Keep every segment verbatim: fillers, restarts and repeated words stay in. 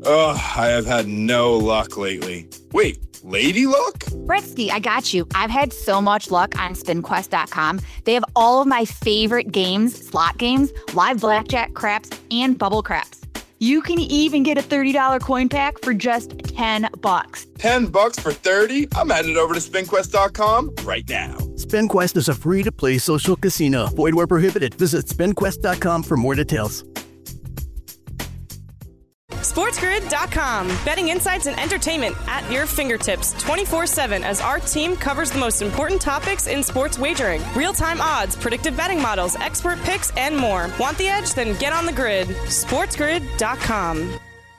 Ugh, I have had no luck lately. Wait, lady luck? Britsky, I got you. I've had so much luck on spin quest dot com. They have all of my favorite games, slot games, live blackjack, craps, and bubble craps. You can even get a thirty dollars coin pack for just ten bucks. ten bucks for thirty? I'm headed over to spin quest dot com right now. SpinQuest is a free-to-play social casino. Void where prohibited. Visit spin quest dot com for more details. sports grid dot com. Betting insights and entertainment at your fingertips twenty-four seven as our team covers the most important topics in sports wagering. Real-time odds, predictive betting models, expert picks, and more. Want the edge? Then get on the grid. sports grid dot com.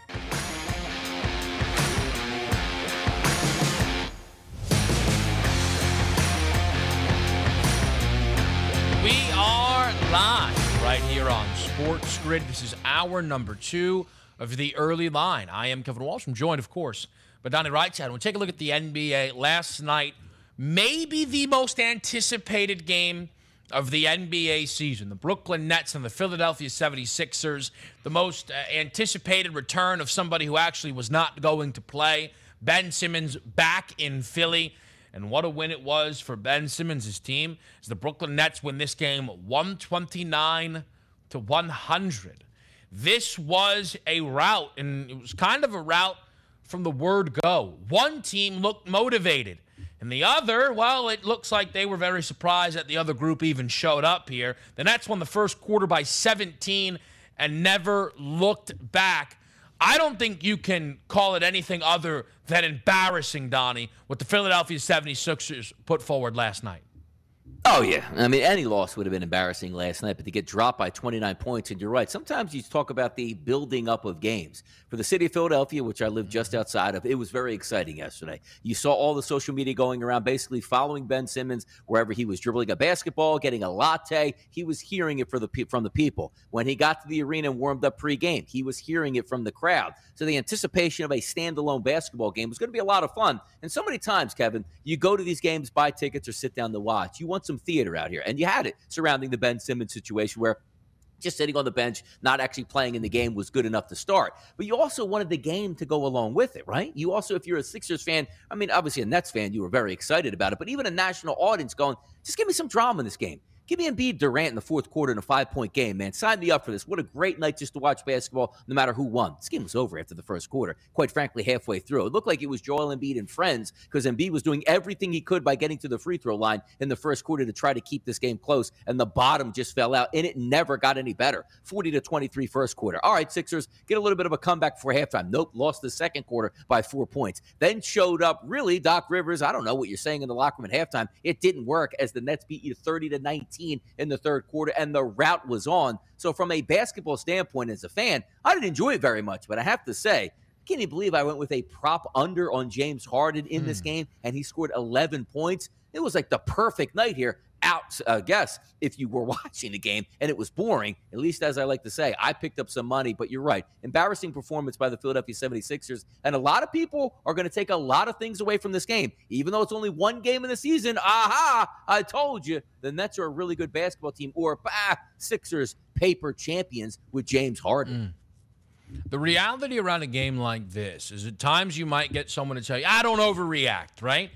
We are live right here on Sports Grid. This is hour number two of the early line. I am Kevin Walsh. I'm joined, of course, by Donnie Rightside. We'll take a look at the N B A last night. Maybe the most anticipated game of the N B A season. The Brooklyn Nets and the Philadelphia seventy-sixers. The most uh, anticipated return of somebody who actually was not going to play. Ben Simmons back in Philly. And what a win it was for Ben Simmons' team as the Brooklyn Nets win this game one twenty-nine to one hundred. This was a rout, and it was kind of a rout from the word go. One team looked motivated, and the other, well, it looks like they were very surprised that the other group even showed up here. The Nets won the first quarter by seventeen and never looked back. I don't think you can call it anything other than embarrassing, Donnie, what the Philadelphia seventy-sixers put forward last night. Oh, yeah. I mean, any loss would have been embarrassing last night, but to get dropped by twenty-nine points, and you're right, sometimes you talk about the building up of games. For the city of Philadelphia, which I live just outside of, it was very exciting yesterday. You saw all the social media going around, basically following Ben Simmons wherever he was dribbling a basketball, getting a latte. He was hearing it for the, from the people. When he got to the arena and warmed up pregame, he was hearing it from the crowd. So the anticipation of a standalone basketball game was going to be a lot of fun. And so many times, Kevin, you go to these games, buy tickets, or sit down to watch. You want some theater out here. And you had it surrounding the Ben Simmons situation where just sitting on the bench, not actually playing in the game was good enough to start. But you also wanted the game to go along with it, right? You also, if you're a Sixers fan, I mean, obviously a Nets fan, you were very excited about it. But even a national audience going, just give me some drama in this game. Give me Embiid Durant in the fourth quarter in a five-point game, man. Sign me up for this. What a great night just to watch basketball, no matter who won. This game was over after the first quarter, quite frankly, halfway through. It looked like it was Joel Embiid and friends because Embiid was doing everything he could by getting to the free throw line in the first quarter to try to keep this game close, and the bottom just fell out, and it never got any better. forty to twenty-three first quarter. All right, Sixers, get a little bit of a comeback before halftime. Nope, lost the second quarter by four points. Then showed up, really, Doc Rivers, I don't know what you're saying in the locker room at halftime. It didn't work as the Nets beat you thirty to nineteen in the third quarter, and the route was on. So from a basketball standpoint, as a fan, I didn't enjoy it very much, but I have to say, I can't even believe I went with a prop under on James Harden in mm. this game, and he scored eleven points. It was like the perfect night here. Out, uh, guess, if you were watching the game and it was boring, at least as I like to say, I picked up some money, but you're right. Embarrassing performance by the Philadelphia seventy-sixers, and a lot of people are going to take a lot of things away from this game. Even though it's only one game in the season, aha, I told you, the Nets are a really good basketball team, or bah, Sixers paper champions with James Harden. Mm. The reality around a game like this is at times you might get someone to tell you, I don't overreact, right?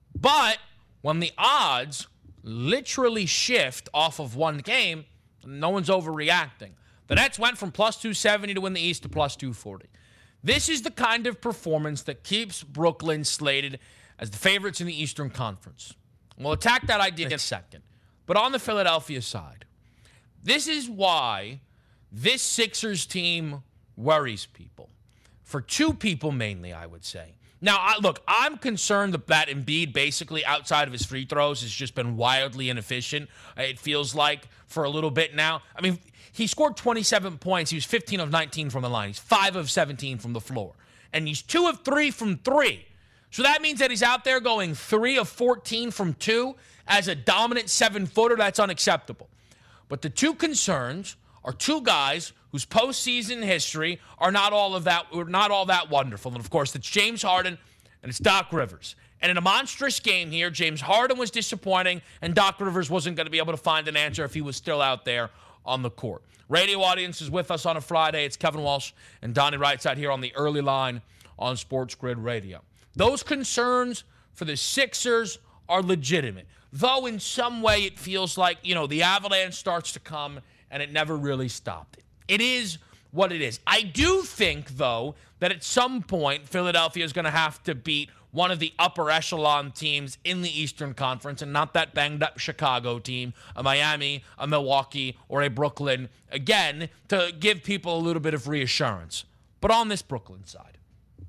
But when the odds literally shift off of one game, no one's overreacting. The Nets went from plus two seventy to win the East to plus two forty. This is the kind of performance that keeps Brooklyn slated as the favorites in the Eastern Conference. We'll attack that idea in a second. But on the Philadelphia side, this is why this Sixers team worries people. For two people mainly, I would say. Now, I, look, I'm concerned that Embiid, basically outside of his free throws, has just been wildly inefficient. It feels like for a little bit now. I mean, he scored twenty-seven points. He was fifteen of nineteen from the line. He's five of seventeen from the floor. And he's two of three from three. So that means that he's out there going three of fourteen from two as a dominant seven-footer. That's unacceptable. But the two concerns are two guys whose postseason history are not all of that, not all that wonderful. And of course, it's James Harden and it's Doc Rivers. And in a monstrous game here, James Harden was disappointing, and Doc Rivers wasn't going to be able to find an answer if he was still out there on the court. Radio audience is with us on a Friday. It's Kevin Walsh and Donnie Wrights out here on the early line on Sports Grid Radio. Those concerns for the Sixers are legitimate, though in some way it feels like, you know, the avalanche starts to come and it never really stopped it. It is what it is. I do think, though, that at some point Philadelphia is going to have to beat one of the upper echelon teams in the Eastern Conference, and not that banged-up Chicago team, a Miami, a Milwaukee, or a Brooklyn, again, to give people a little bit of reassurance. But on this Brooklyn side,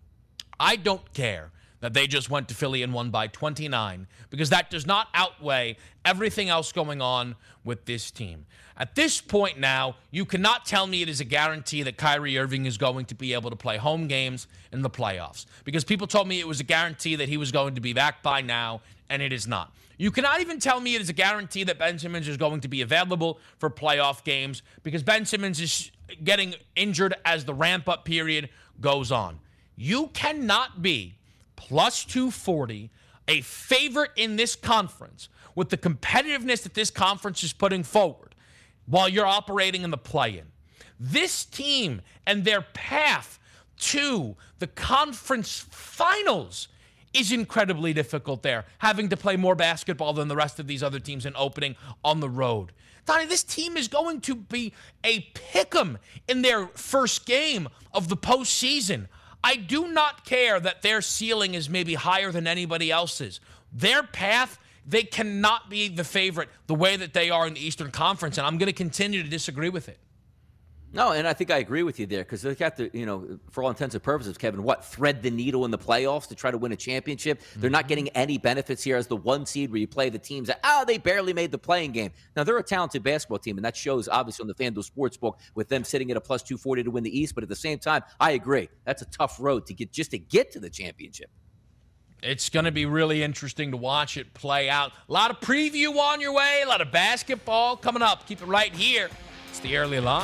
I don't care that they just went to Philly and won by twenty-nine, because that does not outweigh everything else going on with this team. At this point now, you cannot tell me it is a guarantee that Kyrie Irving is going to be able to play home games in the playoffs, because people told me it was a guarantee that he was going to be back by now, and it is not. You cannot even tell me it is a guarantee that Ben Simmons is going to be available for playoff games, because Ben Simmons is getting injured as the ramp-up period goes on. You cannot be plus two forty, a favorite in this conference with the competitiveness that this conference is putting forward while you're operating in the play-in. This team and their path to the conference finals is incredibly difficult there, having to play more basketball than the rest of these other teams in opening on the road. Donnie, this team is going to be a pick'em in their first game of the postseason. I do not care that their ceiling is maybe higher than anybody else's. Their path, they cannot be the favorite the way that they are in the Eastern Conference, and I'm going to continue to disagree with it. No, and I think I agree with you there, because they got to, you know, for all intents and purposes, Kevin, what, thread the needle in the playoffs to try to win a championship? Mm-hmm. They're not getting any benefits here as the one seed where you play the teams that, oh, they barely made the playing game. Now, they're a talented basketball team, and that shows, obviously, on the FanDuel Sportsbook with them sitting at a plus two forty to win the East. But at the same time, I agree. That's a tough road to get just to get to the championship. It's going to be really interesting to watch it play out. A lot of preview on your way, a lot of basketball coming up. Keep it right here. It's the Early Line.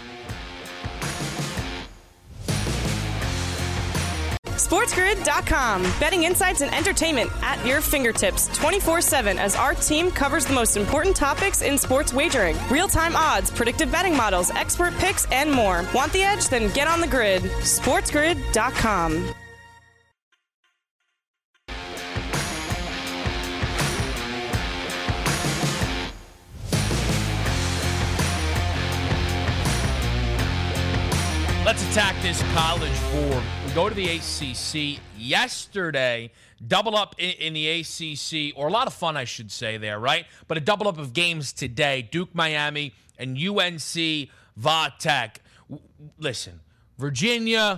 SportsGrid dot com. Betting insights and entertainment at your fingertips twenty-four seven as our team covers the most important topics in sports wagering. Real-time odds, predictive betting models, expert picks, and more. Want the edge? Then get on the grid. SportsGrid dot com. Let's attack this college board. We go to the A C C. Yesterday, double up in, in the A C C, or a lot of fun, I should say there, right? But a double up of games today, Duke, Miami, and U N C, Va Tech. Listen, Virginia,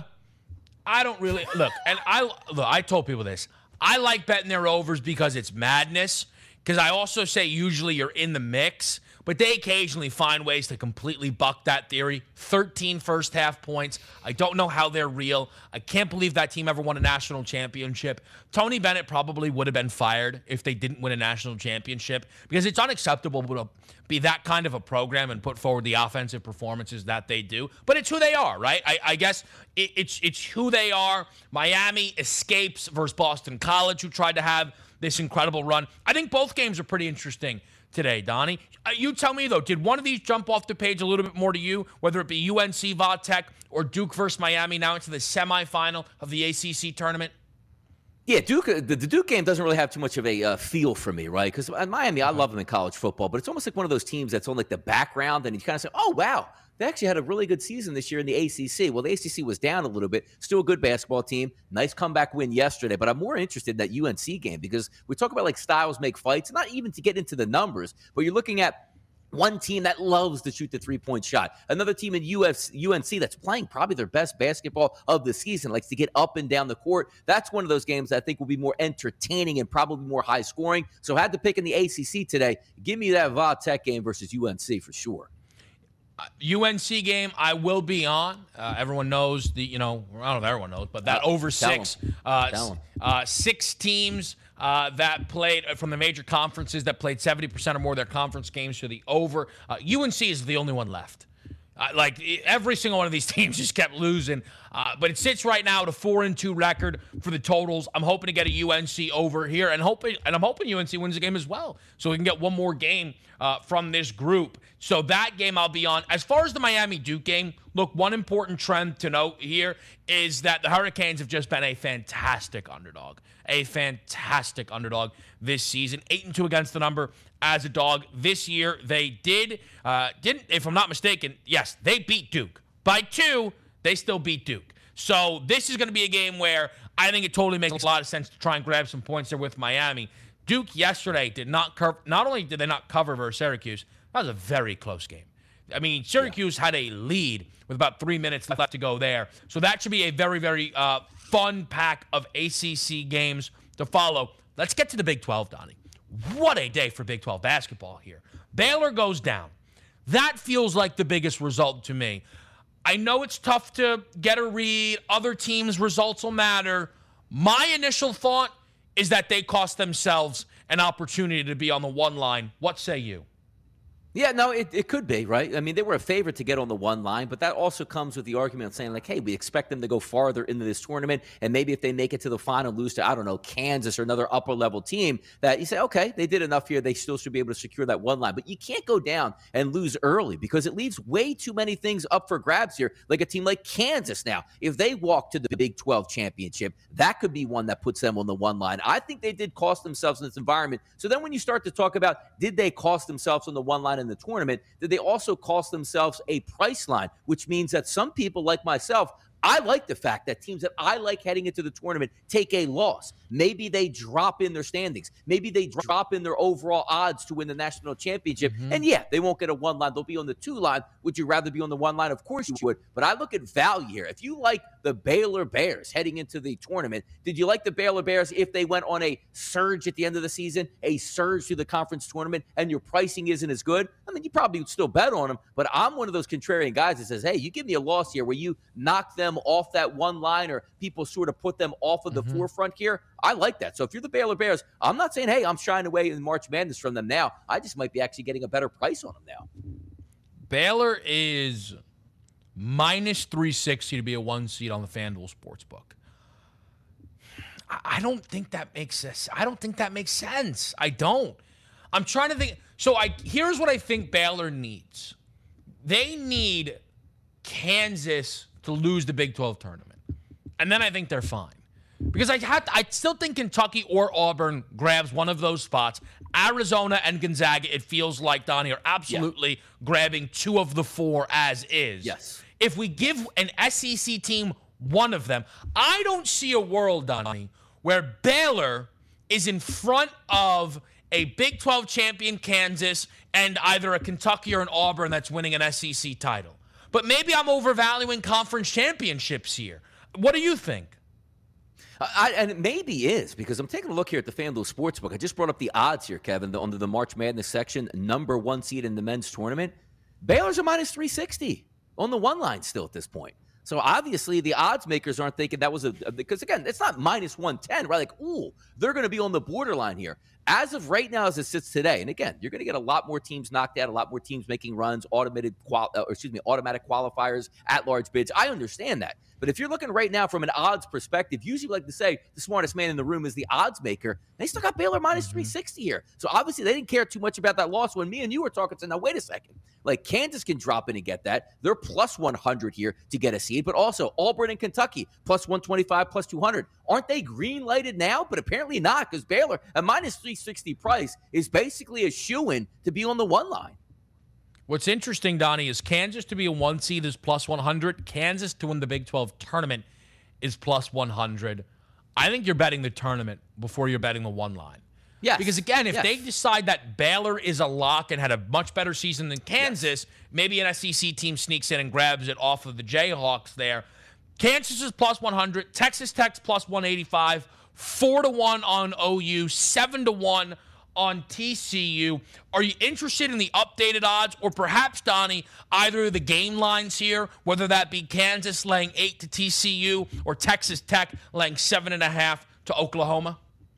I don't really, look, and I, look, I told people this. I like betting their overs because it's madness, because I also say usually you're in the mix. But they occasionally find ways to completely buck that theory. thirteen first half points. I don't know how they're real. I can't believe that team ever won a national championship. Tony Bennett probably would have been fired if they didn't win a national championship, because it's unacceptable to be that kind of a program and put forward the offensive performances that they do. But it's who they are, right? I, I guess it, it's it's who they are. Miami escapes versus Boston College, who tried to have this incredible run. I think both games are pretty interesting today, Donnie. Uh, you tell me, though, did one of these jump off the page a little bit more to you, whether it be U N C, Va Tech, or Duke versus Miami now into the semifinal of the A C C tournament? Yeah, Duke. The, the Duke game doesn't really have too much of a uh, feel for me, right? Because Miami, I love them in college football, but it's almost like one of those teams that's on like the background, and you kind of say, oh, wow, they actually had a really good season this year in the A C C. Well, the A C C was down a little bit. Still a good basketball team. Nice comeback win yesterday. But I'm more interested in that U N C game, because we talk about like styles make fights, not even to get into the numbers, but you're looking at one team that loves to shoot the three-point shot. Another team in U N C that's playing probably their best basketball of the season, likes to get up and down the court. That's one of those games that I think will be more entertaining and probably more high-scoring. So I had to pick in the A C C today. Give me that Va Tech game versus U N C for sure. Uh, U N C game, I will be on. Uh, everyone knows the, you know, I don't know if everyone knows, but that uh, over six, uh, uh, six teams uh, that played from the major conferences that played seventy percent or more of their conference games to the over. Uh, U N C is the only one left. Uh, like every single one of these teams just kept losing. Uh, but it sits right now at a four and two record for the totals. I'm hoping to get a U N C over here, and hoping, and I'm hoping U N C wins the game as well, so we can get one more game uh, from this group. So that game I'll be on. As far as the Miami-Duke game, look, one important trend to note here is that the Hurricanes have just been a fantastic underdog, a fantastic underdog this season. Eight and two against the number as a dog this year. They did, uh, didn't, if I'm not mistaken, yes, they beat Duke by two. They still beat Duke. So this is going to be a game where I think it totally makes a lot of sense to try and grab some points there with Miami. Duke yesterday did not cover. Not only did they not cover versus Syracuse, that was a very close game. I mean, Syracuse yeah. had a lead with about three minutes left to go there. So that should be a very, very uh, fun pack of A C C games to follow. Let's get to the Big twelve, Donnie. What a day for Big twelve basketball here. Baylor goes down. That feels like the biggest result to me. I know it's tough to get a read. Other teams' results will matter. My initial thought is that they cost themselves an opportunity to be on the one line. What say you? Yeah, no, it, it could be, right? I mean, they were a favorite to get on the one line, but that also comes with the argument of saying, like, hey, we expect them to go farther into this tournament, and maybe if they make it to the final, lose to, I don't know, Kansas or another upper-level team, that you say, okay, they did enough here, they still should be able to secure that one line. But you can't go down and lose early because it leaves way too many things up for grabs here, like a team like Kansas now. If they walk to the Big twelve championship, that could be one that puts them on the one line. I think they did cost themselves in this environment. So then when you start to talk about, did they cost themselves on the one line in the tournament, did they also cost themselves a price line, which means that some people like myself, I like the fact that teams that I like heading into the tournament take a loss. Maybe they drop in their standings. Maybe they drop in their overall odds to win the national championship. Mm-hmm. And yeah, they won't get a one line. They'll be on the two line. Would you rather be on the one line? Of course you would. But I look at value here. If you like the Baylor Bears heading into the tournament, did you like the Baylor Bears if they went on a surge at the end of the season, a surge to the conference tournament, and your pricing isn't as good? I mean, you probably would still bet on them. But I'm one of those contrarian guys that says, hey, you give me a loss here where you knock them off that one line or people sort of put them off of the mm-hmm. forefront here. I like that. So if you're the Baylor Bears, I'm not saying, hey, I'm shying away in March Madness from them now. I just might be actually getting a better price on them now. Baylor is minus three sixty to be a one seed on the FanDuel Sportsbook. I don't think that makes sense. I don't think that makes sense. I don't. I'm trying to think. So I here's what I think Baylor needs. They need Kansas to lose the Big twelve tournament. And then I think they're fine. Because I have to, I still think Kentucky or Auburn grabs one of those spots. Arizona and Gonzaga, it feels like, Donnie, are absolutely yeah. grabbing two of the four as is. Yes. If we give an S E C team one of them, I don't see a world, Donnie, where Baylor is in front of a Big twelve champion Kansas and either a Kentucky or an Auburn that's winning an S E C title. But maybe I'm overvaluing conference championships here. What do you think? I, and it maybe is, because I'm taking a look here at the FanDuel Sportsbook. I just brought up the odds here, Kevin, the, under the March Madness section, number one seed in the men's tournament. Baylor's a minus three sixty on the one line still at this point. So obviously the odds makers aren't thinking that was a, because again, it's not minus one ten, right? Like, ooh, they're going to be on the borderline here. As of right now, as it sits today, and again, you're going to get a lot more teams knocked out, a lot more teams making runs, automated, qual- or excuse me, automatic qualifiers, at-large bids. I understand that. But if you're looking right now from an odds perspective, usually like to say the smartest man in the room is the odds maker. They still got Baylor minus mm-hmm. three sixty here. So obviously they didn't care too much about that loss when me and you were talking. So now wait a second. Like Kansas can drop in and get that. They're plus one hundred here to get a seed. But also Auburn and Kentucky plus one twenty-five, plus two hundred. Aren't they green lighted now? But apparently not, because Baylor, a minus three sixty price, is basically a shoo-in to be on the one line. What's interesting, Donnie, is Kansas to be a one seed is plus one hundred. Kansas to win the Big twelve tournament is plus one hundred. I think you're betting the tournament before you're betting the one line. Yes. Because, again, if yes. they decide that Baylor is a lock and had a much better season than Kansas, yes. maybe an S E C team sneaks in and grabs it off of the Jayhawks there. Kansas is plus one hundred. Texas Tech's plus one eighty-five. four to one on O U. seven to one on T C U. Are you interested in the updated odds, or perhaps, Donnie, either of the game lines here, whether that be Kansas laying eight to T C U or Texas Tech laying seven and a half to Oklahoma?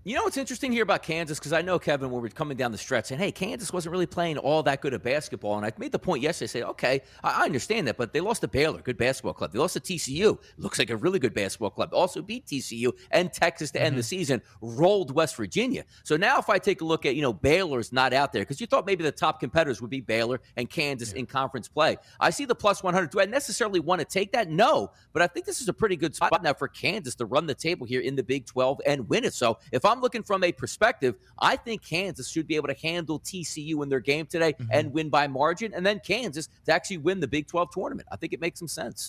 You know what's interesting here about Kansas? Because I know, Kevin, when we're coming down the stretch saying, hey, Kansas wasn't really playing all that good at basketball. And I made the point yesterday, I said, okay, I understand that, but they lost to Baylor, good basketball club. They lost to T C U, looks like a really good basketball club. Also beat T C U and Texas to mm-hmm. end the season, rolled West Virginia. So now if I take a look at, you know, Baylor's not out there, because you thought maybe the top competitors would be Baylor and Kansas yeah. in conference play. I see the plus one hundred. Do I necessarily want to take that? No, but I think this is a pretty good spot now for Kansas to run the table here in the Big twelve and win it. So if I'm looking from a perspective, I think Kansas should be able to handle T C U in their game today mm-hmm. and win by margin, and then Kansas to actually win the Big twelve tournament. I think it makes some sense.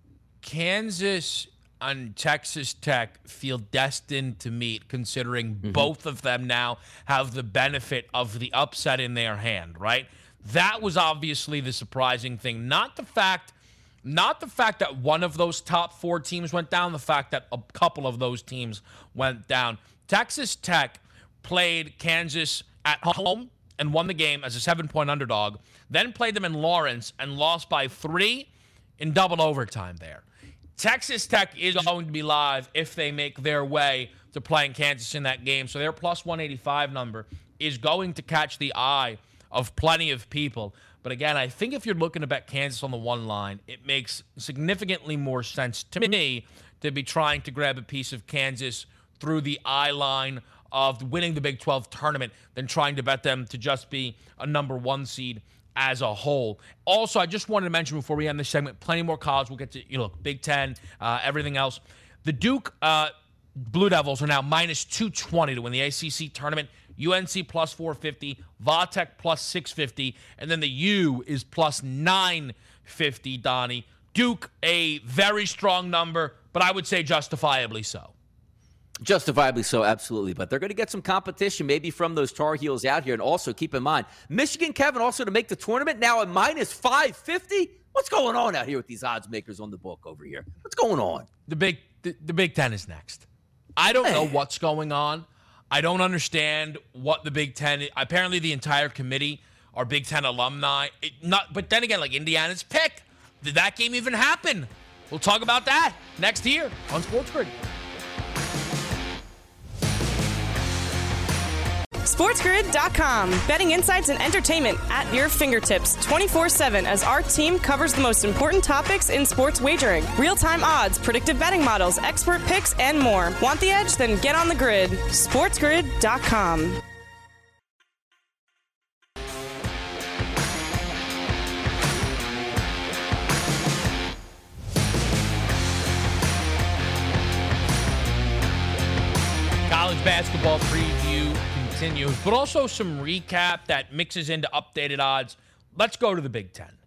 Kansas and Texas Tech feel destined to meet, considering mm-hmm. both of them now have the benefit of the upset in their hand, right? That was obviously the surprising thing. Not the fact, not the fact that one of those top four teams went down, the fact that a couple of those teams went down. Texas Tech played Kansas at home and won the game as a seven-point underdog, then played them in Lawrence and lost by three in double overtime there. Texas Tech is going to be live if they make their way to playing Kansas in that game, so their plus one eighty-five number is going to catch the eye of plenty of people. But again, I think if you're looking to bet Kansas on the one line, it makes significantly more sense to me to be trying to grab a piece of Kansas through the eye line of winning the Big twelve tournament than trying to bet them to just be a number one seed as a whole. Also, I just wanted to mention before we end this segment, plenty more college. We'll get to, you know, Big Ten, uh, everything else. The Duke uh, Blue Devils are now minus two twenty to win the A C C tournament. U N C plus four fifty, Vatech plus six fifty, and then the U is plus nine fifty, Donnie. Duke, a very strong number, but I would say justifiably so. Justifiably so, absolutely. But they're going to get some competition maybe from those Tar Heels out here. And also keep in mind, Michigan, Kevin, also to make the tournament now at minus five fifty. What's going on out here with these odds makers on the book over here? What's going on? The Big the, the Big Ten is next. I don't know what's going on. I don't understand what the Big Ten is. Apparently the entire committee are Big Ten alumni. It not, but then again, like Indiana's pick. Did that game even happen? We'll talk about that next year on Sports Grid. SportsGrid dot com. Betting insights and entertainment at your fingertips twenty-four seven as our team covers the most important topics in sports wagering. Real-time odds, predictive betting models, expert picks, and more. Want the edge? Then get on the grid. SportsGrid dot com. College basketball preview continues, but also some recap that mixes into updated odds. Let's go to the Big Ten.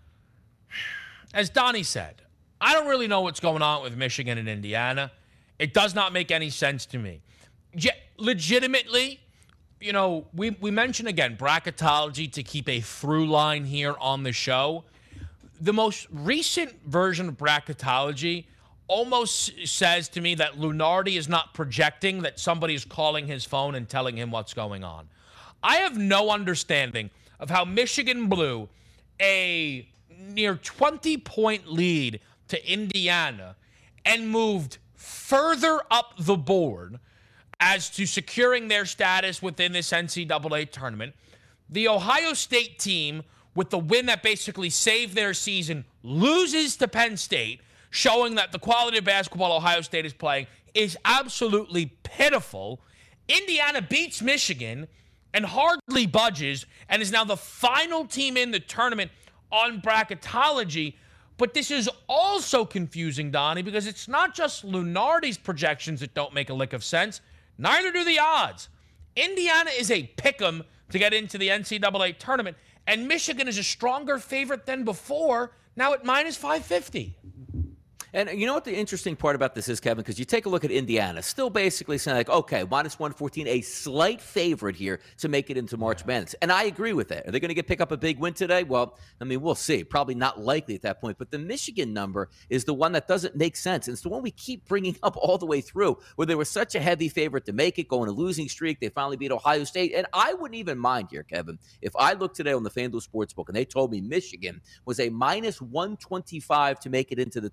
As Donnie said, I don't really know what's going on with Michigan and Indiana. It does not make any sense to me. Yet, legitimately, you know, we, we mentioned again bracketology to keep a through line here on the show. The most recent version of bracketology almost says to me that Lunardi is not projecting, that somebody is calling his phone and telling him what's going on. I have no understanding of how Michigan blew a near twenty-point lead to Indiana and moved further up the board as to securing their status within this N C double A tournament. The Ohio State team, with the win that basically saved their season, loses to Penn State, showing that the quality of basketball Ohio State is playing is absolutely pitiful. Indiana beats Michigan and hardly budges and is now the final team in the tournament on bracketology. But this is also confusing, Donnie, because it's not just Lunardi's projections that don't make a lick of sense. Neither do the odds. Indiana is a pick'em to get into the N C double A tournament, and Michigan is a stronger favorite than before, now at minus five fifty. And you know what the interesting part about this is, Kevin? Because you take a look at Indiana, still basically saying like, okay, minus one fourteen, a slight favorite here to make it into March Madness. And I agree with that. Are they going to get pick up a big win today? Well, I mean, we'll see. Probably not likely at that point. But the Michigan number is the one that doesn't make sense. And it's the one we keep bringing up all the way through, where they were such a heavy favorite to make it, go on a losing streak. They finally beat Ohio State. And I wouldn't even mind here, Kevin, if I looked today on the FanDuel Sportsbook and they told me Michigan was a minus one twenty-five to make it into the tournament.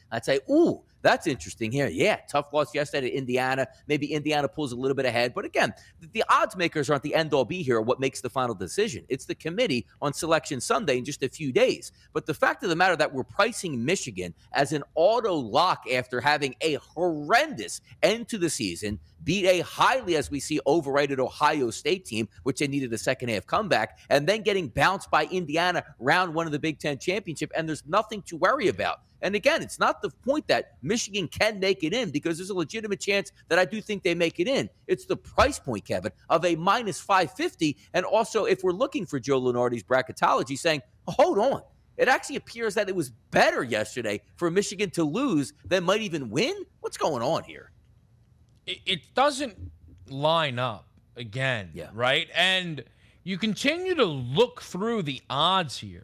I'd say, ooh, that's interesting here. Yeah, tough loss yesterday to Indiana. Maybe Indiana pulls a little bit ahead. But again, the odds makers aren't the end-all be here, what makes the final decision. It's the committee on Selection Sunday in just a few days. But the fact of the matter that we're pricing Michigan as an auto lock after having a horrendous end to the season, beat a highly, as we see, overrated Ohio State team, which they needed a second-half comeback, and then getting bounced by Indiana round one of the Big Ten championship, and there's nothing to worry about. And again, it's not the point that Michigan can make it in, because there's a legitimate chance that I do think they make it in. It's the price point, Kevin, of a minus five fifty. And also, if we're looking for Joe Lunardi's bracketology, saying, hold on, it actually appears that it was better yesterday for Michigan to lose than might even win. What's going on here? It, it doesn't line up again, yeah. right? And you continue to look through the odds here.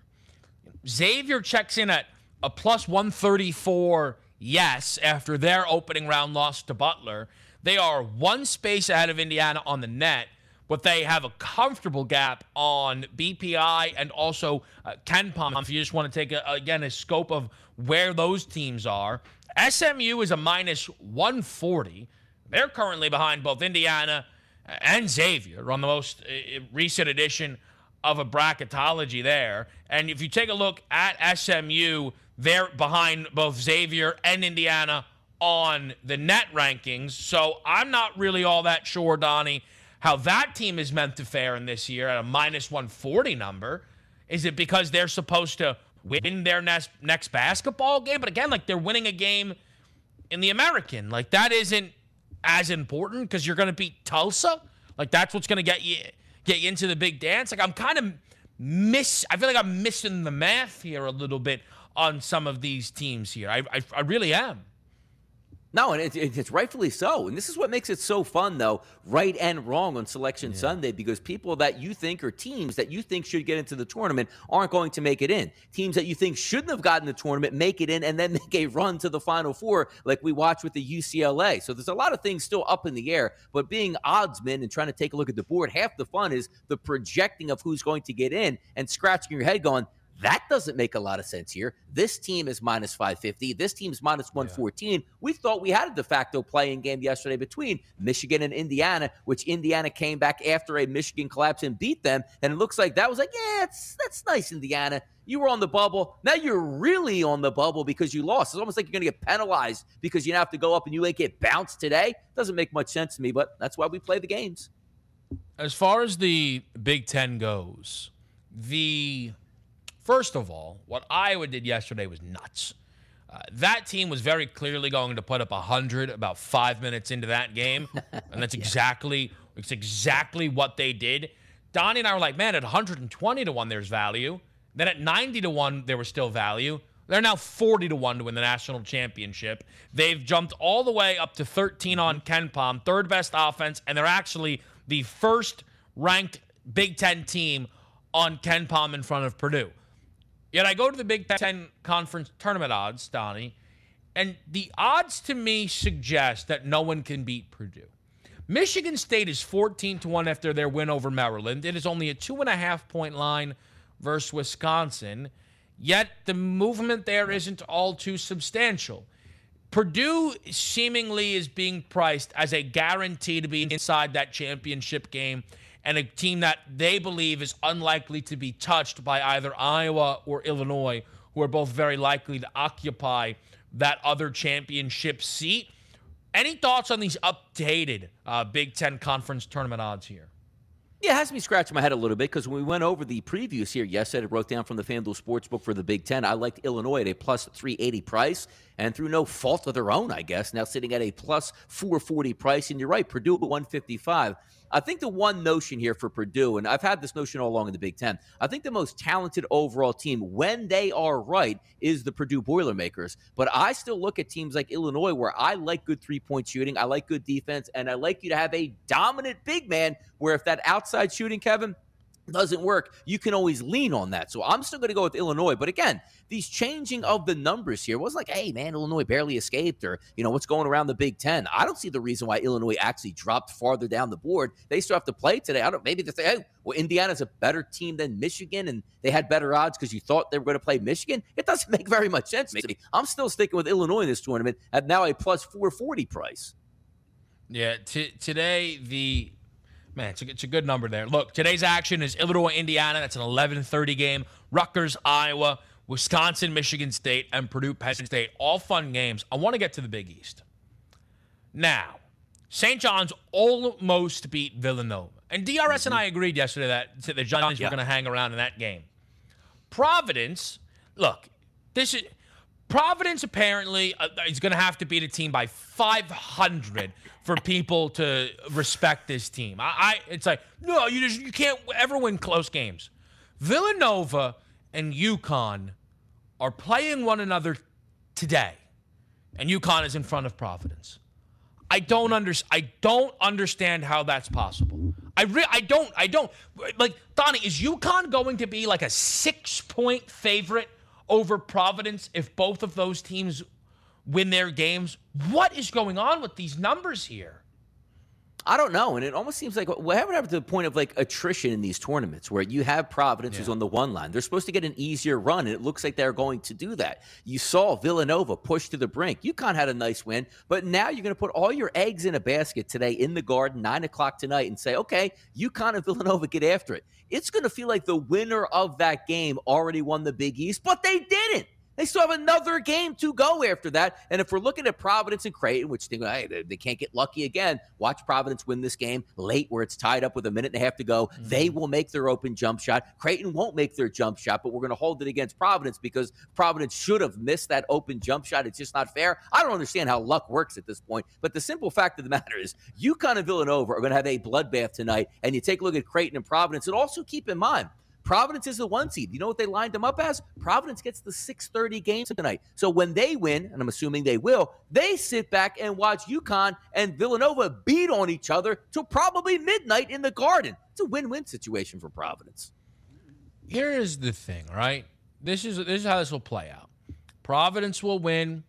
Xavier checks in at a plus one thirty-four, yes, after their opening round loss to Butler. They are one space ahead of Indiana on the net, but they have a comfortable gap on B P I and also uh, KenPom. If you just want to take, a, again, a scope of where those teams are. S M U is a minus one forty. They're currently behind both Indiana and Xavier on the most uh, recent edition of a bracketology there. And if you take a look at S M U, they're behind both Xavier and Indiana on the net rankings. So I'm not really all that sure, Donnie, how that team is meant to fare in this year at a minus one forty number. Is it because they're supposed to win their next, next basketball game? But again, like, they're winning a game in the American. Like, that isn't as important because you're going to beat Tulsa. Like, that's what's going to get you get you into the big dance. Like, I'm kind of miss. I feel like I'm missing the math here a little bit on some of these teams here. I I, I really am. No, and it, it, it's rightfully so. And this is what makes it so fun, though, right and wrong on Selection yeah. Sunday, because people that you think, or teams that you think should get into the tournament, aren't going to make it in. Teams that you think shouldn't have gotten the tournament make it in and then make a run to the Final Four, like we watched with the U C L A. So there's a lot of things still up in the air, but being oddsman and trying to take a look at the board, half the fun is the projecting of who's going to get in and scratching your head going, that doesn't make a lot of sense here. This team is minus five fifty. This team's minus one fourteen. Yeah. We thought we had a de facto playing game yesterday between Michigan and Indiana, which Indiana came back after a Michigan collapse and beat them. And it looks like that was like, yeah, it's, that's nice, Indiana. You were on the bubble. Now you're really on the bubble because you lost. It's almost like you're going to get penalized because you have to go up and you ain't get bounced today. Doesn't make much sense to me, but that's why we play the games. As far as the Big Ten goes, the... First of all, what Iowa did yesterday was nuts. Uh, that team was very clearly going to put up one hundred about five minutes into that game, and that's yeah. exactly it's exactly what they did. Donnie and I were like, man, at one hundred twenty to one, there's value. Then at ninety to one, there was still value. They're now forty to one to win the national championship. They've jumped all the way up to thirteen on KenPom, third best offense, and they're actually the first ranked Big Ten team on KenPom in front of Purdue. Yet I go to the Big Ten Conference tournament odds, Donnie, and the odds to me suggest that no one can beat Purdue. Michigan State is fourteen to one after their win over Maryland. It is only a two and a half point line versus Wisconsin, yet the movement there isn't all too substantial. Purdue seemingly is being priced as a guarantee to be inside that championship game, and a team that they believe is unlikely to be touched by either Iowa or Illinois, who are both very likely to occupy that other championship seat. Any thoughts on these updated uh, Big Ten Conference tournament odds here? Yeah, it has me scratching my head a little bit because when we went over the previews here yesterday, I wrote down from the FanDuel Sportsbook for the Big Ten, I liked Illinois at a plus three eighty price, and through no fault of their own, I guess, now sitting at a plus four forty price. And you're right, Purdue at one fifty-five. I think the one notion here for Purdue, and I've had this notion all along in the Big Ten, I think the most talented overall team when they are right is the Purdue Boilermakers. But I still look at teams like Illinois where I like good three-point shooting, I like good defense, and I like you to have a dominant big man where if that outside shooting, Kevin, doesn't work, you can always lean on that. So I'm still going to go with Illinois. But again, these changing of the numbers here wasn't like, hey, man, Illinois barely escaped, or, you know, what's going around the Big Ten. I don't see the reason why Illinois actually dropped farther down the board. They still have to play today. I don't, maybe they say, hey, well, Indiana's a better team than Michigan, and they had better odds because you thought they were going to play Michigan. It doesn't make very much sense to me. I'm still sticking with Illinois in this tournament at now a plus four forty price. Yeah, t- today the Man, it's a, it's a good number there. Look, today's action is Illinois, Indiana. That's an eleven thirty game. Rutgers, Iowa, Wisconsin, Michigan State, and Purdue, Penn State. All fun games. I want to get to the Big East. Now, Saint John's almost beat Villanova. And D R S mm-hmm. and I agreed yesterday that the Johnnies yeah. were going to hang around in that game. Providence, look, this is Providence apparently uh, is going to have to beat a team by five hundred for people to respect this team. I, I it's like, no, you just you can't ever win close games. Villanova and UConn are playing one another today, and UConn is in front of Providence. I don't under, I don't understand how that's possible. I re- I don't I don't like Donnie. Is UConn going to be like a six point favorite over Providence if both of those teams win their games? What is going on with these numbers here? I don't know. And it almost seems like what happened to the point of like attrition in these tournaments where you have Providence yeah. who's on the one line. They're supposed to get an easier run, and it looks like they're going to do that. You saw Villanova push to the brink. UConn had a nice win, but now you're going to put all your eggs in a basket today in the Garden, nine o'clock tonight, and say, okay, UConn and Villanova, get after it. It's going to feel like the winner of that game already won the Big East, but they didn't. They still have another game to go after that. And if we're looking at Providence and Creighton, which think, hey, they, they can't get lucky again, watch Providence win this game late where it's tied up with a minute and a half to go. Mm-hmm. They will make their open jump shot. Creighton won't make their jump shot, but we're going to hold it against Providence because Providence should have missed that open jump shot. It's just not fair. I don't understand how luck works at this point. But the simple fact of the matter is UConn and Villanova are going to have a bloodbath tonight. And you take a look at Creighton and Providence, and also keep in mind, Providence is the one seed. You know what they lined them up as? Providence gets the six thirty game tonight. So when they win, and I'm assuming they will, they sit back and watch UConn and Villanova beat on each other till probably midnight in the Garden. It's a win-win situation for Providence. Here is the thing, right? This is this is how this will play out. Providence will win.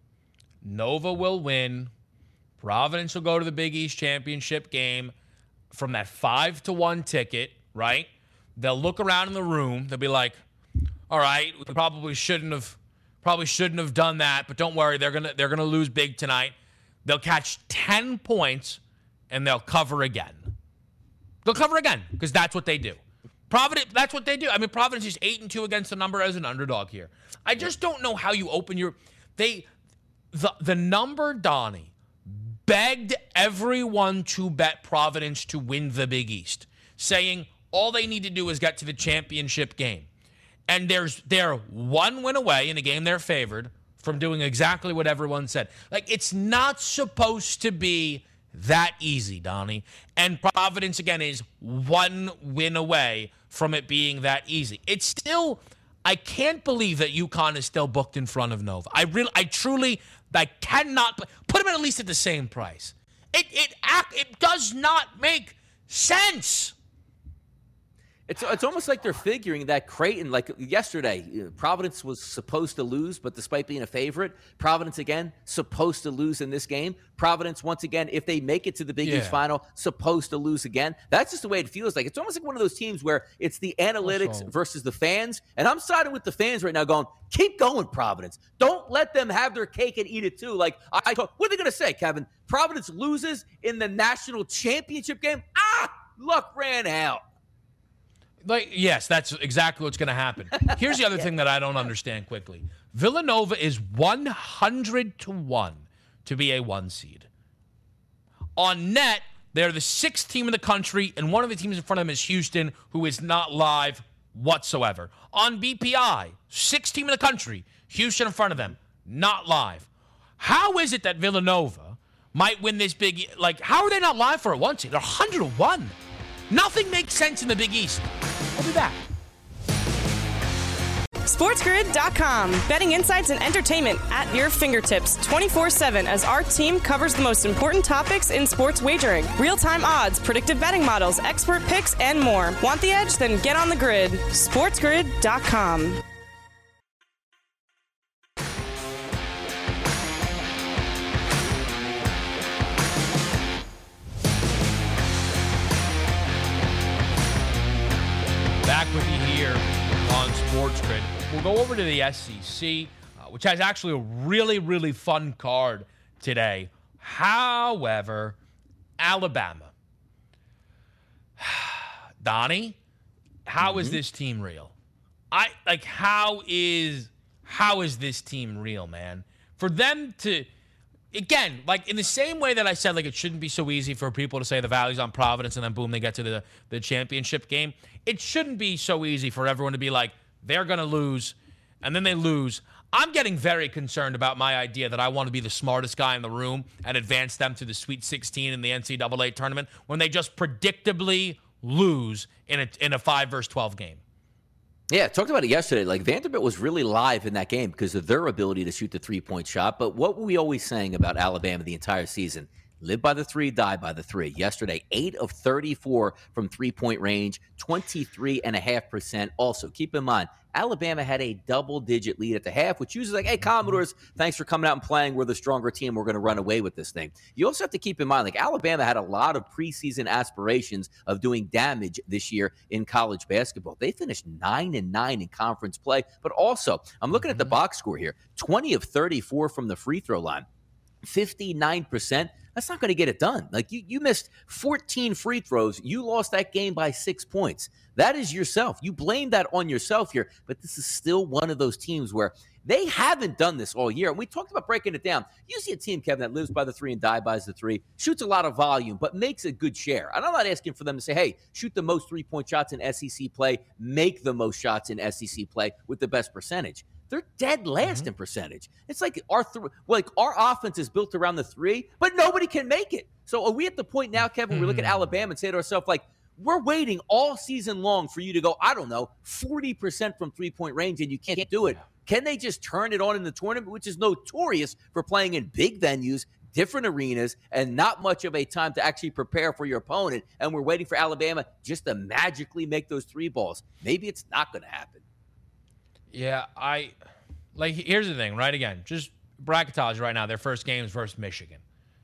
Nova will win. Providence will go to the Big East Championship game from that five to one ticket, right? They'll look around in the room. They'll be like, all right, we probably shouldn't have probably shouldn't have done that, but don't worry, they're gonna they're gonna lose big tonight. They'll catch ten points and they'll cover again. They'll cover again, because that's what they do. Providence, that's what they do. I mean, Providence is eight and two against the number as an underdog here. I just don't know how you open your they the the number, Donnie, begged everyone to bet Providence to win the Big East, saying all they need to do is get to the championship game. And there's they're one win away in a game they're favored from doing exactly what everyone said. Like, it's not supposed to be that easy, Donnie. And Providence, again, is one win away from it being that easy. It's still, I can't believe that UConn is still booked in front of Nova. I really, I truly, I cannot, put them at least at the same price. It, it, it does not make sense. It's it's almost like they're figuring that Creighton, like yesterday, Providence was supposed to lose, but despite being a favorite, Providence, again, supposed to lose in this game. Providence, once again, if they make it to the Big yeah. East final, supposed to lose again. That's just the way it feels like. It's almost like one of those teams where it's the analytics also versus the fans, and I'm siding with the fans right now going, keep going, Providence. Don't let them have their cake and eat it too. Like, I, I what are they going to say, Kevin? Providence loses in the national championship game? Ah, luck ran out. Like, yes, that's exactly what's going to happen. Here's the other yeah. thing that I don't understand quickly. Villanova is one hundred to one to be a one seed. On net, they're the sixth team in the country, and one of the teams in front of them is Houston, who is not live whatsoever. On B P I, sixth team in the country, Houston in front of them, not live. How is it that Villanova might win this big, like, how are they not live for a one seed? They're one hundred to one. Nothing makes sense in the Big East. We'll be back. SportsGrid dot com. Betting insights and entertainment at your fingertips twenty-four seven as our team covers the most important topics in sports wagering. Real-time odds, predictive betting models, expert picks, and more. Want the edge? Then get on the grid. SportsGrid dot com. Back with you here on Sports Grid. We'll go over to the S E C, uh, which has actually a really, really fun card today. However, Alabama. Donnie, how mm-hmm. is this team real? I like how is how is this team real, man? For them to Again, like in the same way that I said, like it shouldn't be so easy for people to say the Valley's on Providence and then boom, they get to the, the championship game. It shouldn't be so easy for everyone to be like, they're going to lose, and then they lose. I'm getting very concerned about my idea that I want to be the smartest guy in the room and advance them to the Sweet sixteen in the N C double A tournament when they just predictably lose in a, in a five versus twelve game. Yeah, talked about it yesterday. Like Vanderbilt was really live in that game because of their ability to shoot the three-point shot. But what were we always saying about Alabama the entire season? Live by the three, die by the three. Yesterday, eight of thirty-four from three-point range, twenty-three point five percent. Also, keep in mind, Alabama had a double-digit lead at the half, which usually like, hey, Commodores, thanks for coming out and playing. We're the stronger team. We're going to run away with this thing. You also have to keep in mind, like Alabama had a lot of preseason aspirations of doing damage this year in college basketball. They finished nine and nine in conference play, but also, I'm looking at the box score here, twenty of thirty-four from the free throw line, fifty-nine percent. That's not going to get it done. Like you, you missed fourteen free throws. You lost that game by six points. That is yourself. You blame that on yourself here, but this is still one of those teams where they haven't done this all year. And we talked about breaking it down. You see a team, Kevin, that lives by the three and die by the three, shoots a lot of volume, but makes a good share. And I'm not asking for them to say, hey, shoot the most three-point shots in S E C play, make the most shots in S E C play with the best percentage. They're dead last mm-hmm. in percentage. It's like our th- like our offense is built around the three, but nobody can make it. So are we at the point now, Kevin, mm-hmm. we look at Alabama and say to ourselves, like, we're waiting all season long for you to go, I don't know, forty percent from three-point range, and you can't do it. Can they just turn it on in the tournament, which is notorious for playing in big venues, different arenas, and not much of a time to actually prepare for your opponent? And we're waiting for Alabama just to magically make those three balls. Maybe it's not going to happen. Yeah, I like. Here's the thing, right? Again, just bracketology right now. Their first game is versus Michigan.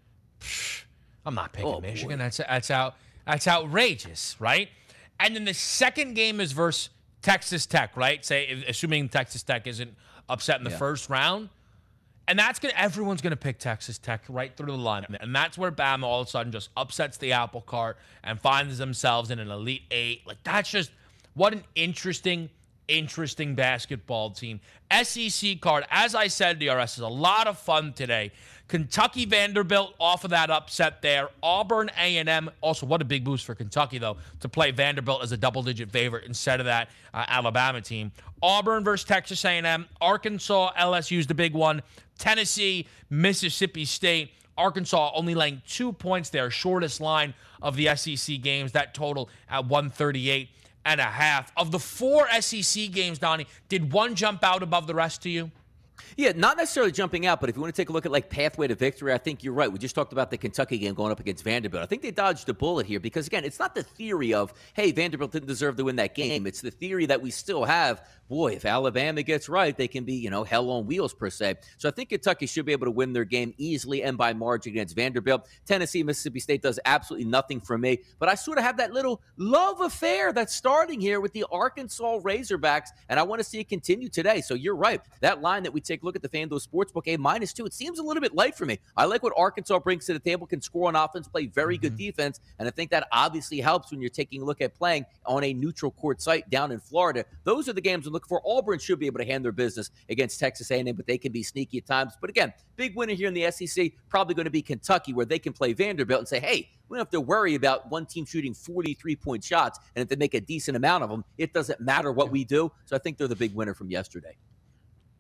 Psh, I'm not picking oh, Michigan. Boy. That's that's out. That's outrageous, right? And then the second game is versus Texas Tech, right? Say, assuming Texas Tech isn't upset in the yeah. first round, and that's gonna. Everyone's gonna pick Texas Tech right through the line, and that's where Bama all of a sudden just upsets the apple cart and finds themselves in an Elite Eight. Like that's just what an interesting. Interesting basketball team. S E C card, as I said, D R S is a lot of fun today. Kentucky Vanderbilt off of that upset there. Auburn A and M, also what a big boost for Kentucky, though, to play Vanderbilt as a double-digit favorite instead of that uh, Alabama team. Auburn versus Texas A and M. Arkansas, L S U's the big one. Tennessee, Mississippi State. Arkansas only laying two points there, shortest line of the S E C games. That total at one thirty-eight. And a half. Of the four S E C games, Donnie, did one jump out above the rest to you? Yeah, not necessarily jumping out, but if you want to take a look at like pathway to victory, I think you're right. We just talked about the Kentucky game going up against Vanderbilt. I think they dodged a bullet here because, again, it's not the theory of, hey, Vanderbilt didn't deserve to win that game. It's the theory that we still have, boy, if Alabama gets right, they can be, you know, hell on wheels per se. So I think Kentucky should be able to win their game easily and by margin against Vanderbilt. Tennessee, Mississippi State does absolutely nothing for me, but I sort of have that little love affair that's starting here with the Arkansas Razorbacks, and I want to see it continue today. So you're right. That line that we take a look at the FanDuel Sportsbook, a minus two, it seems a little bit light for me. I like what Arkansas brings to the table, can score on offense, play very mm-hmm. good defense, and I think that obviously helps when you're taking a look at playing on a neutral court site down in Florida. Those are the games I'm looking for. Auburn should be able to handle their business against Texas A and M, but they can be sneaky at times. But again, big winner here in the S E C, probably going to be Kentucky, where they can play Vanderbilt and say, hey, we don't have to worry about one team shooting forty-three point shots, and if they make a decent amount of them, it doesn't matter what we do. So I think they're the big winner from yesterday.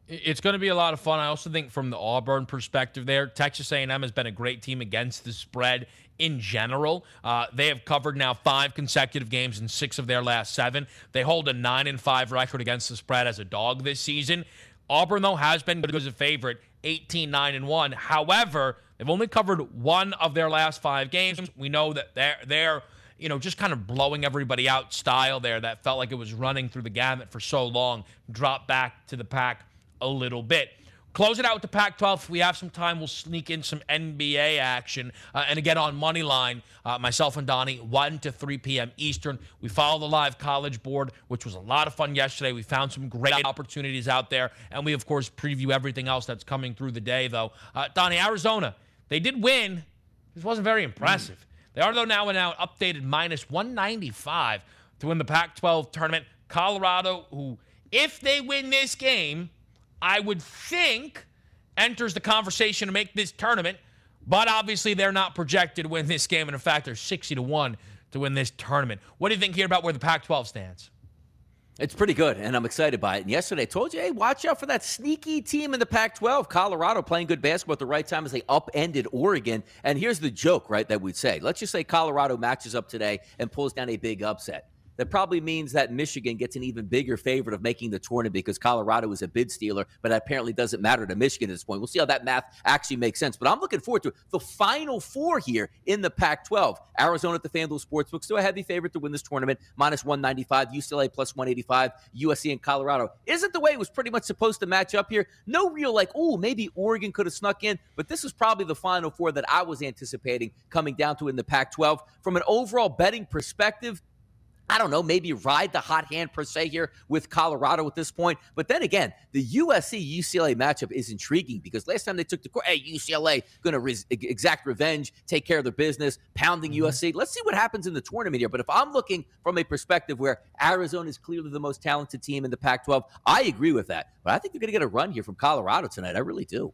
It's going to be a lot of fun. I also think from the Auburn perspective there, Texas A and M has been a great team against the spread in general. Uh, they have covered now five consecutive games in six of their last seven. They hold a nine and five record against the spread as a dog this season. Auburn, though, has been good as a favorite, eighteen nine and one. However, they've only covered one of their last five games. We know that they're, they're you know, just kind of blowing everybody out style there that felt like it was running through the gamut for so long, dropped back to the pack a little bit. Close it out with the Pac twelve. If we have some time, we'll sneak in some N B A action. Uh, and again, on Moneyline, uh, myself and Donnie, one to three p.m. Eastern. We follow the live college board, which was a lot of fun yesterday. We found some great opportunities out there. And we, of course, preview everything else that's coming through the day, though. Uh, Donnie, Arizona, they did win. This wasn't very impressive. Mm. They are, though, now now updated minus one ninety-five to win the Pac twelve tournament. Colorado, who, if they win this game, I would think enters the conversation to make this tournament, but obviously they're not projected to win this game, and in fact, they're sixty to one to win this tournament. What do you think here about where the Pac twelve stands? It's pretty good, and I'm excited by it. And yesterday I told you, hey, watch out for that sneaky team in the Pac twelve. Colorado playing good basketball at the right time as they upended Oregon. And here's the joke, right, that we'd say. Let's just say Colorado matches up today and pulls down a big upset. That probably means that Michigan gets an even bigger favorite of making the tournament because Colorado is a bid stealer, but that apparently doesn't matter to Michigan at this point. We'll see how that math actually makes sense. But I'm looking forward to the Final Four here in the Pac twelve. Arizona at the FanDuel Sportsbook, still a heavy favorite to win this tournament, minus one ninety-five. U C L A plus one eighty-five. U S C and Colorado. Isn't the way it was pretty much supposed to match up here? No real like, oh, maybe Oregon could have snuck in, but this is probably the Final Four that I was anticipating coming down to in the Pac twelve. From an overall betting perspective, I don't know, maybe ride the hot hand per se here with Colorado at this point. But then again, the U S C U C L A matchup is intriguing because last time they took the court, hey, U C L A going to res- exact revenge, take care of their business, pounding mm-hmm. U S C. Let's see what happens in the tournament here. But if I'm looking from a perspective where Arizona is clearly the most talented team in the Pac twelve, I agree with that. But I think they're going to get a run here from Colorado tonight. I really do.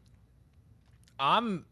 I'm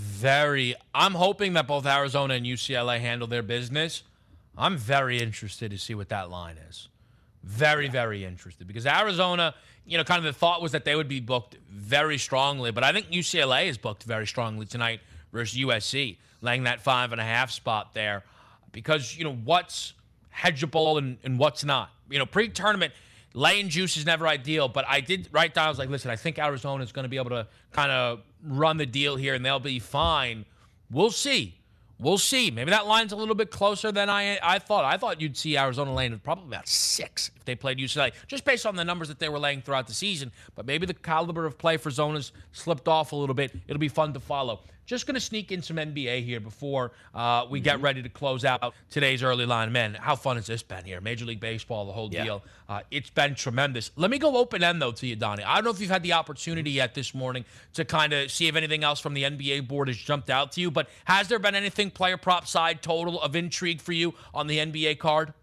very, I'm hoping that both Arizona and U C L A handle their business. I'm very interested to see what that line is. Very, very interested. Because Arizona, you know, kind of the thought was that they would be booked very strongly. But I think U C L A is booked very strongly tonight versus U S C, laying that five and a half spot there. Because, you know, what's hedgeable and, and what's not. You know, pre-tournament, laying juice is never ideal. But I did write down, I was like, listen, I think Arizona is going to be able to kind of run the deal here and they'll be fine. We'll see. We'll see. Maybe that line's a little bit closer than I I thought. I thought you'd see Arizona laying probably about six if they played U C L A, just based on the numbers that they were laying throughout the season. But maybe the caliber of play for Zona's slipped off a little bit. It'll be fun to follow. Just going to sneak in some N B A here before uh, we get ready to close out today's early line. Man, how fun has this been here? Major League Baseball, the whole yeah. deal. Uh, it's been tremendous. Let me go open end, though, to you, Donnie. I don't know if you've had the opportunity yet this morning to kind of see if anything else from the N B A board has jumped out to you, but has there been anything player prop side total of intrigue for you on the N B A card?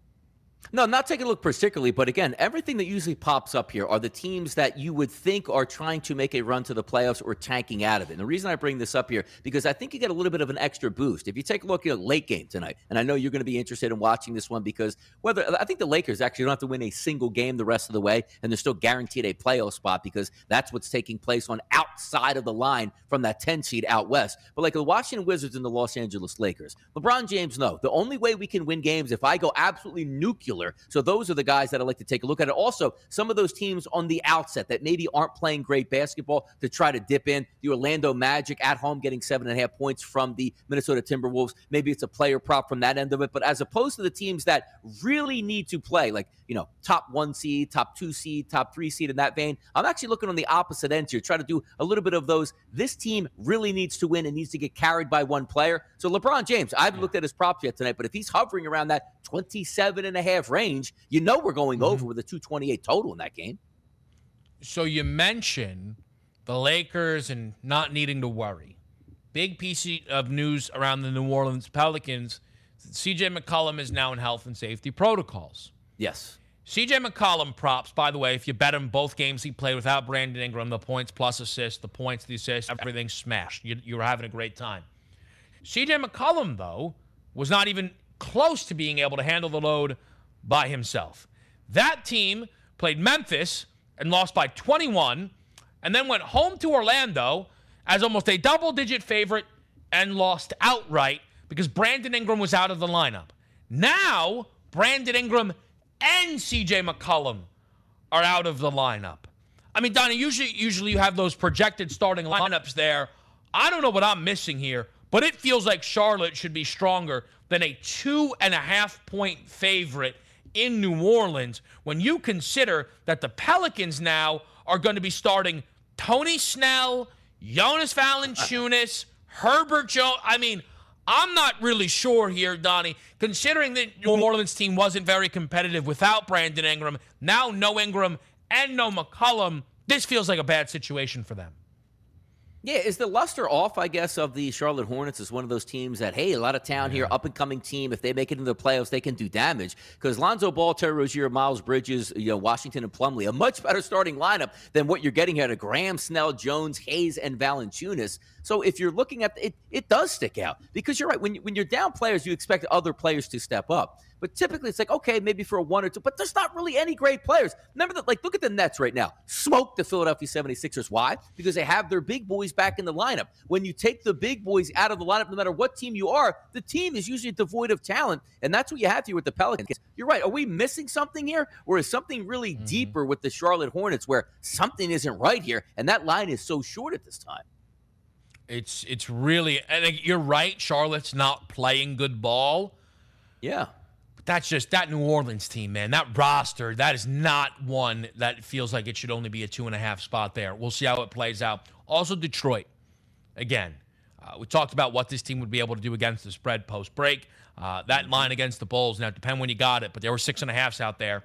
No, I'm not taking a look particularly, but again, everything that usually pops up here are the teams that you would think are trying to make a run to the playoffs or tanking out of it. And the reason I bring this up here, because I think you get a little bit of an extra boost. If you take a look at a late game tonight, and I know you're going to be interested in watching this one because whether I think the Lakers actually don't have to win a single game the rest of the way, and they're still guaranteed a playoff spot because that's what's taking place on outside of the line from that ten seed out west. But like the Washington Wizards and the Los Angeles Lakers, LeBron James, no. The only way we can win games if I go absolutely nuclear. So those are the guys that I like to take a look at. Also, some of those teams on the outset that maybe aren't playing great basketball to try to dip in. The Orlando Magic at home getting seven and a half points from the Minnesota Timberwolves. Maybe it's a player prop from that end of it. But as opposed to the teams that really need to play, like, you know, top one seed, top two seed, top three seed in that vein, I'm actually looking on the opposite end here, try to do a little bit of those. This team really needs to win and needs to get carried by one player. So LeBron James, I haven't yeah. looked at his props yet tonight, but if he's hovering around that twenty-seven and a half range, you know we're going mm-hmm. over with a two twenty-eight total in that game. So you mentioned the Lakers and not needing to worry. Big piece of news around the New Orleans Pelicans. C J McCollum is now in health and safety protocols. Yes. C J McCollum props, by the way, if you bet him both games he played without Brandon Ingram, the points plus assists, the points, the assists, everything smashed. You, you were having a great time. C J McCollum, though, was not even close to being able to handle the load by himself. That team played Memphis and lost by twenty-one, and then went home to Orlando as almost a double-digit favorite and lost outright because Brandon Ingram was out of the lineup. Now, Brandon Ingram and C J McCollum are out of the lineup. I mean, Donnie, usually, usually you have those projected starting lineups there. I don't know what I'm missing here, but it feels like Charlotte should be stronger than a two and a half point favorite in New Orleans when you consider that the Pelicans now are going to be starting Tony Snell, Jonas Valanciunas, Herbert Jones. I mean, I'm not really sure here, Donnie, considering that New Orleans team wasn't very competitive without Brandon Ingram. Now no Ingram and no McCollum. This feels like a bad situation for them. Yeah, is the luster off, I guess, of the Charlotte Hornets as one of those teams that, hey, a lot of town here, up-and-coming team. If they make it into the playoffs, they can do damage. Because Lonzo Ball, Terry Rozier, Miles Bridges, you know, Washington and Plumlee, a much better starting lineup than what you're getting here to Graham, Snell, Jones, Hayes, and Valanciunas. So if you're looking at it, it does stick out. Because you're right, when, you, when you're down players, you expect other players to step up. But typically it's like, okay, maybe for a one or two, but there's not really any great players. Remember that, like, look at the Nets right now. Smoke the Philadelphia seventy-sixers. Why? Because they have their big boys back in the lineup. When you take the big boys out of the lineup, no matter what team you are, the team is usually devoid of talent. And that's what you have here with the Pelicans. You're right. Are we missing something here? Or is something really mm-hmm. deeper with the Charlotte Hornets where something isn't right here? And that line is so short at this time. It's, it's really, and you're right. Charlotte's not playing good ball. Yeah. That's just that New Orleans team, man. That roster, that is not one that feels like it should only be a two and a half spot there. We'll see how it plays out. Also, Detroit. Again, uh, we talked about what this team would be able to do against the spread post break. Uh, that line against the Bulls, now, it depends when you got it, but there were six and a halves out there,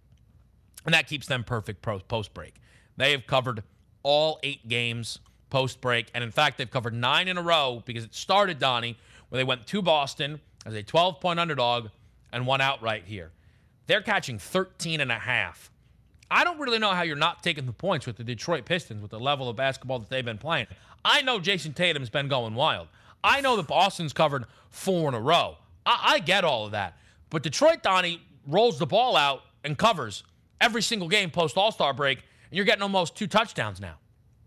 and that keeps them perfect post break. They have covered all eight games post break, and in fact, they've covered nine in a row because it started, Donnie, where they went to Boston as a twelve point underdog and won outright here. They're catching thirteen and a half. I don't really know how you're not taking the points with the Detroit Pistons with the level of basketball that they've been playing. I know Jason Tatum's been going wild. I know that Boston's covered four in a row. I, I get all of that. But Detroit, Donnie, rolls the ball out and covers every single game post All-Star break, and you're getting almost two touchdowns now.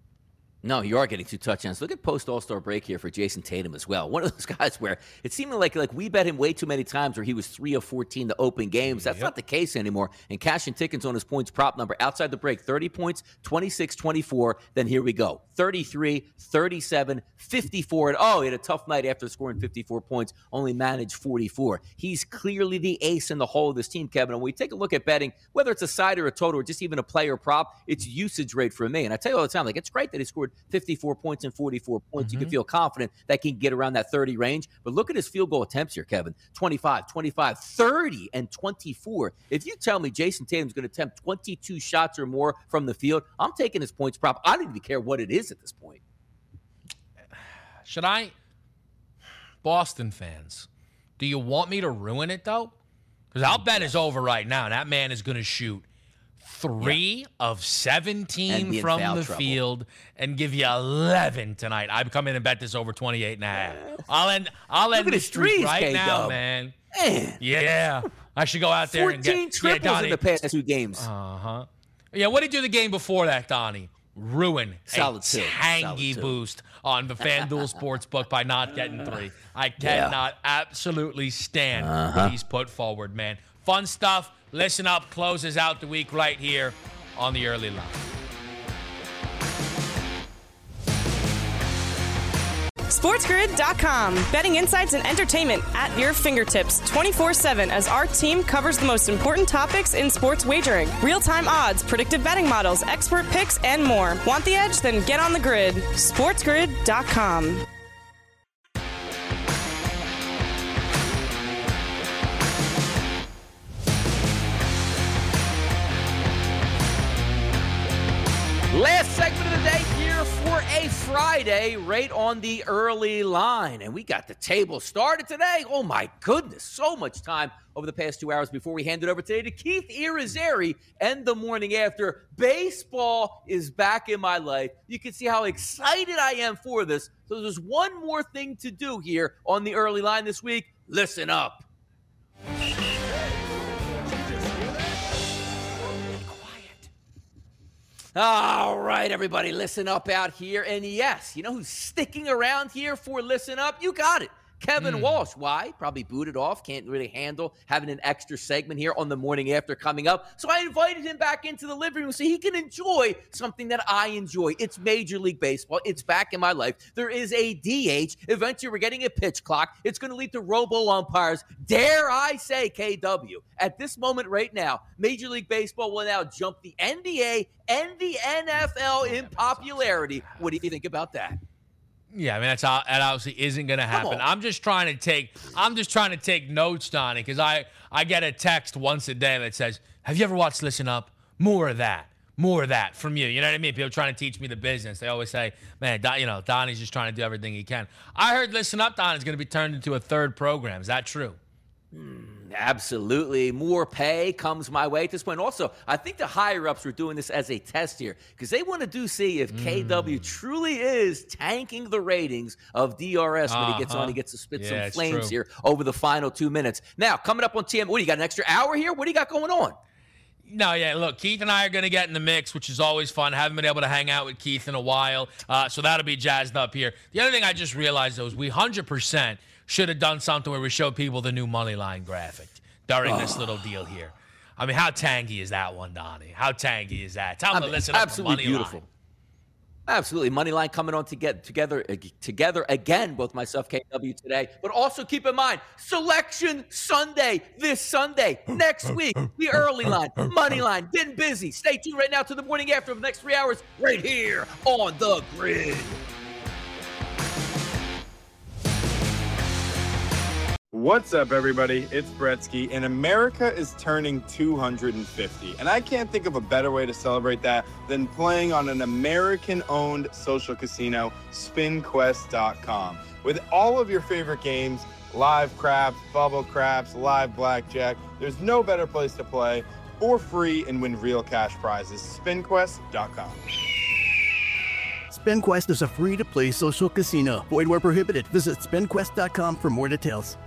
No, you are getting two touchdowns. Look at post All-Star break here for Jason Tatum as well. One of those guys where it seemed like like we bet him way too many times where he was three of fourteen to open games. That's yep. not the case anymore. And cashing tickets on his points prop number outside the break, thirty points, twenty-six twenty-four. Then here we go. thirty-three, thirty-seven, fifty-four. And oh, he had a tough night after scoring fifty-four points, only managed forty-four. He's clearly the ace in the whole of this team, Kevin. And when we take a look at betting, whether it's a side or a total or just even a player prop, it's usage rate for me. And I tell you all the time, like, it's great that he scored fifty-four points and forty-four points. Mm-hmm. You can feel confident that he can get around that thirty range. But look at his field goal attempts here, Kevin. twenty-five, twenty-five, thirty, and twenty-four. If you tell me Jason Tatum's going to attempt twenty-two shots or more from the field, I'm taking his points prop. I don't even care what it is at this point. Should I? Boston fans, do you want me to ruin it, though? Because I'll bet is over right now. That man is going to shoot Three yeah. of seventeen from the trouble. field and give you eleven tonight. I've come in and bet this over twenty-eight and a half. I'll end, I'll end the streak right K-Dub. now, man. man. Yeah. I should go out there and get fourteen triples yeah, in the past two games. Uh-huh. Yeah, what did he do the game before that, Donnie? Ruin Solid a two. tangy Solid boost on the FanDuel Sportsbook by not getting three. I cannot yeah. absolutely stand uh-huh. what he's put forward, man. Fun stuff. Listen up, closes out the week right here on the Early Line. SportsGrid dot com. Betting insights and entertainment at your fingertips twenty-four seven as our team covers the most important topics in sports wagering. Real-time odds, predictive betting models, expert picks, and more. Want the edge? Then get on the grid. SportsGrid dot com. Last segment of the day here for a Friday, right on the Early Line. And we got the table started today. Oh, my goodness. So much time over the past two hours before we hand it over today to Keith Irizarry and the morning after. Baseball is back in my life. You can see how excited I am for this. So there's one more thing to do here on the Early Line this week. Listen up. All right, everybody, listen up out here. And yes, you know who's sticking around here for Listen Up? You got it. Kevin mm. Walsh. Why? Probably booted off. Can't really handle having an extra segment here on the morning after coming up. So I invited him back into the living room so he can enjoy something that I enjoy. It's Major League Baseball. It's back in my life. There is a D H. Eventually, we're getting a pitch clock. It's going to lead to robo umpires. Dare I say, K W, at this moment right now, Major League Baseball will now jump the N B A and the N F L in popularity. What do you think about that? Yeah, I mean that's that obviously isn't going to happen. I'm just trying to take I'm just trying to take notes, Donnie, because I I get a text once a day that says, "Have you ever watched Listen Up? More of that, more of that from you." You know what I mean? People trying to teach me the business. They always say, "Man, Don, you know, Donnie's just trying to do everything he can." I heard Listen Up, Don, is going to be turned into a third program. Is that true? Hmm. Absolutely. More pay comes my way at this point. Also, I think the higher-ups were doing this as a test here because they want to do see if mm. K W truly is tanking the ratings of D R S when uh-huh. he gets on. He gets to spit yeah, some flames true. here over the final two minutes. Now, coming up on T M, what, do you got an extra hour here? What do you got going on? No, yeah, look, Keith and I are going to get in the mix, which is always fun. Haven't been able to hang out with Keith in a while, uh, so that'll be jazzed up here. The other thing I just realized, though, is we one hundred percent should have done something where we show people the new money line graphic during oh. this little deal here. I mean, how tangy is that one, Donnie? How tangy is that? Tell them I mean, to listen up to Money beautiful. Line. Absolutely. Moneyline coming on to get together together again, both myself, K W today. But also keep in mind, Selection Sunday this Sunday. Next week, the early line, Moneyline, getting busy. Stay tuned right now to the morning after of the next three hours right here on The Grid. What's up, everybody? It's Bretsky, and America is turning two hundred fifty. And I can't think of a better way to celebrate that than playing on an American-owned social casino, spin quest dot com. With all of your favorite games, live craps, bubble craps, live blackjack, there's no better place to play for free and win real cash prizes. spin quest dot com. SpinQuest is a free-to-play social casino. Void where prohibited. Visit spin quest dot com for more details.